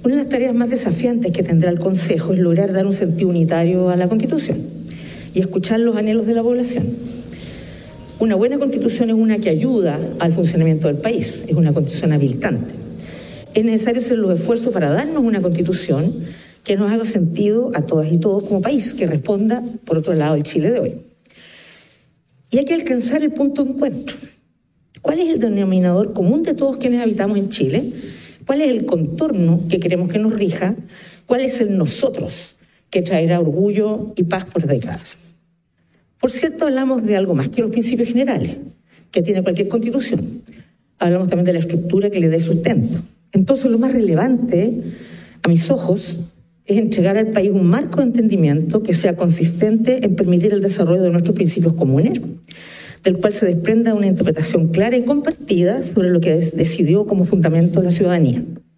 Una de las tareas más desafiantes que tendrá el Consejo es lograr dar un sentido unitario a la Constitución y escuchar los anhelos de la población. Una buena Constitución es una que ayuda al funcionamiento del país, es una Constitución habilitante. Es necesario hacer los esfuerzos para darnos una Constitución que nos haga sentido a todas y todos como país, que responda, por otro lado, al Chile de hoy. Y hay que alcanzar el punto de encuentro. ¿Cuál es el denominador común de todos quienes habitamos en Chile? ¿Cuál es el contorno que queremos que nos rija? ¿Cuál es el nosotros que traerá orgullo y paz por décadas? Por cierto, hablamos de algo más que los principios generales que tiene cualquier constitución. Hablamos también de la estructura que le dé sustento. Entonces, lo más relevante, a mis ojos, es entregar al país un marco de entendimiento que sea consistente en permitir el desarrollo de nuestros principios comunes, del cual se desprenda una interpretación clara y compartida sobre lo que decidió como fundamento la ciudadanía.